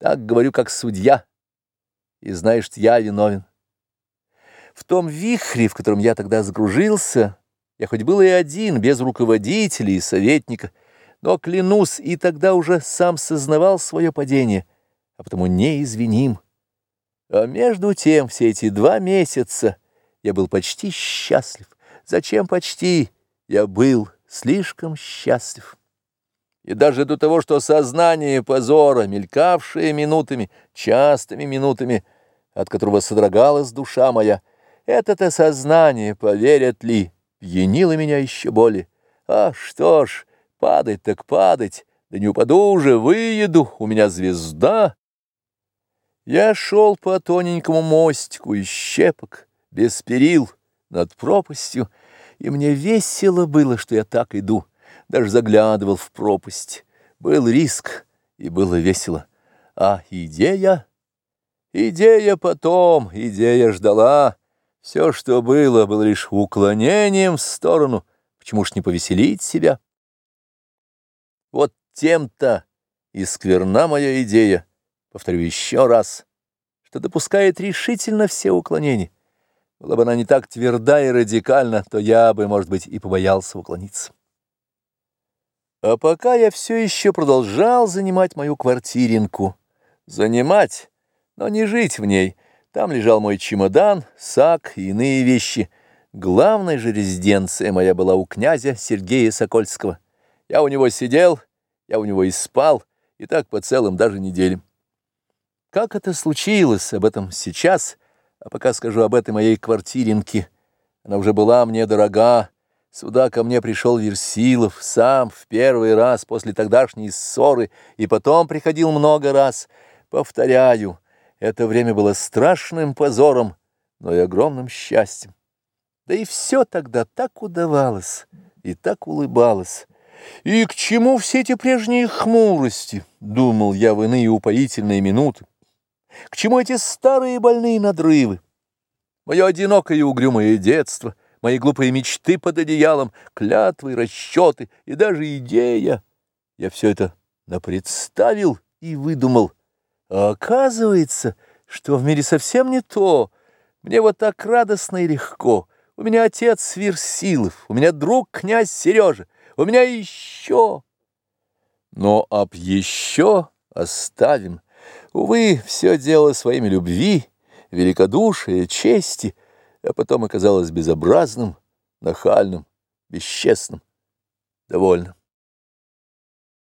Так говорю, как судья, и знаешь, что я виновен. В том вихре, в котором я тогда сгружился, я хоть был и один, без руководителя и советника, но, клянусь, и тогда уже сам сознавал свое падение, а потому неизвиним. А между тем все эти 2 месяца я был почти счастлив. Зачем почти? Я был слишком счастлив. И даже до того, что сознание позора, мелькавшее минутами, частыми минутами, от которого содрогалась душа моя, это-то сознание, поверят ли, пьянило меня еще более. А что ж, падать так падать, да не упаду уже, выеду, у меня звезда. Я шел по тоненькому мостику из щепок, без перил, над пропастью, и мне весело было, что я так иду, даже заглядывал в пропасть. Был риск, и было весело. А идея? Идея потом, идея ждала. Все, что было, было лишь уклонением в сторону. Почему ж не повеселить себя? Вот тем-то и скверна моя идея, повторю еще раз, что допускает решительно все уклонения. Была бы она не так тверда и радикальна, то я бы, может быть, и побоялся уклониться. А пока я все еще продолжал занимать мою квартиринку. Занимать, но не жить в ней. Там лежал мой чемодан, сак и иные вещи. Главная же резиденция моя была у князя Сергея Сокольского. Я у него сидел, я у него и спал, и так по целым даже неделям. Как это случилось, об этом сейчас, а пока скажу об этой моей квартиринке. Она уже была мне дорога. Сюда ко мне пришел Версилов сам в первый раз после тогдашней ссоры, и потом приходил много раз. Повторяю, это время было страшным позором, но и огромным счастьем. Да и все тогда так удавалось и так улыбалось. И к чему все эти прежние хмурости, думал я в иные упоительные минуты? К чему эти старые больные надрывы? Мое одинокое и угрюмое детство, мои глупые мечты под одеялом, клятвы, расчеты и даже идея. Я все это напредставил и выдумал. А оказывается, что в мире совсем не то. Мне вот так радостно и легко. У меня отец Версилов, у меня друг князь Сережа, у меня еще. Но об еще оставим. Увы, все дело своими любви, великодушия, чести, а потом оказалось безобразным, нахальным, бесчестным. Довольно.